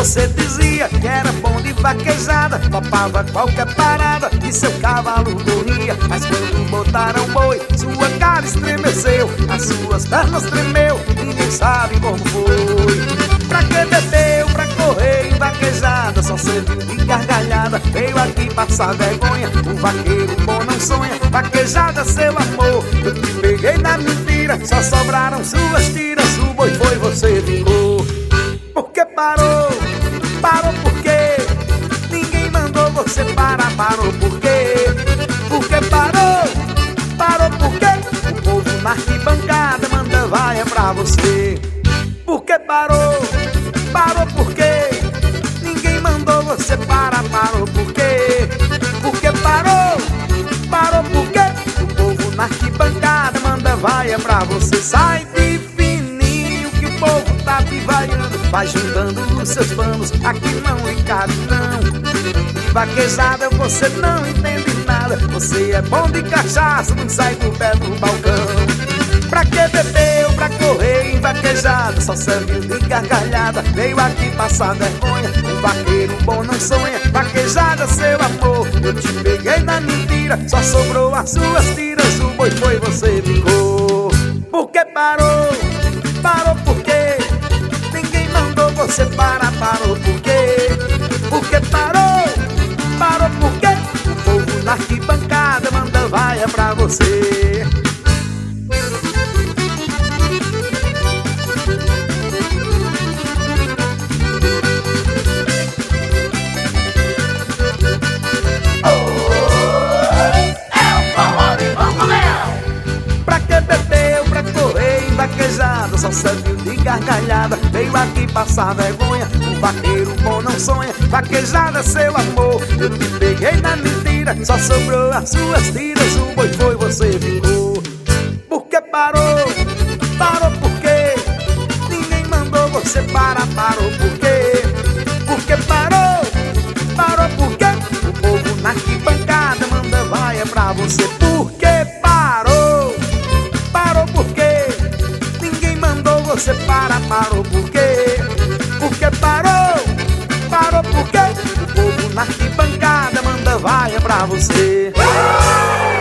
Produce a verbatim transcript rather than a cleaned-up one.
Você dizia que era bom de vaquejada, topava qualquer parada e seu cavalo corria. Mas quando botaram boi, sua cara estremeceu, as suas pernas tremeu, ninguém sabe como foi. Pra que bebeu, pra correr em vaquejada, só serviu de gargalhada, veio aqui passar vergonha. O vaqueiro bom não sonha, vaquejada seu amor. Eu te peguei na mentira, só sobraram suas tiras, o boi foi, você vingou. Por que parou? Parou por quê? Ninguém mandou você parar, parou por quê? Por que parou? Parou por quê? O povo na arquibancada manda vaia pra você. Por que parou? Parou por quê? Ninguém mandou você parar, parou por quê? Por que parou? Parou por quê? O povo na arquibancada manda vaia pra você. Sai de fininho que o povo tá te vaiando, vai juntando os seus panos, aqui não lhe cabe não. De vaquejada você não entende nada, você é bom de cachaça, não sai do pé do balcão. Pra que bebeu, pra correr em vaquejada, só serviu de gargalhada, veio aqui passar vergonha. Um vaqueiro bom não sonha, vaquejada seu amor. Eu te peguei na mentira, só sobrou as suas tiras, o boi foi, você vingou. Por que parou? Parou por quê? Ninguém mandou você parar, parou por quê? Por que parou? Parou por quê? O povo na arquibancada manda vaia pra você. Só serviu de gargalhada, veio aqui passar vergonha. Um vaqueiro bom não sonha, vaquejada seu amor. Eu te peguei na mentira, só sobrou as suas tiras, o boi foi, você vingou. Por que parou? Parou por quê? Ninguém mandou você parar, parou por quê? Por que parou? Parou por quê? O povo na arquibancada manda vaia pra você. Por que parou? Parou por quê? Você para, parou por quê? Por que parou? Parou por quê? O povo na arquibancada manda vaia pra você.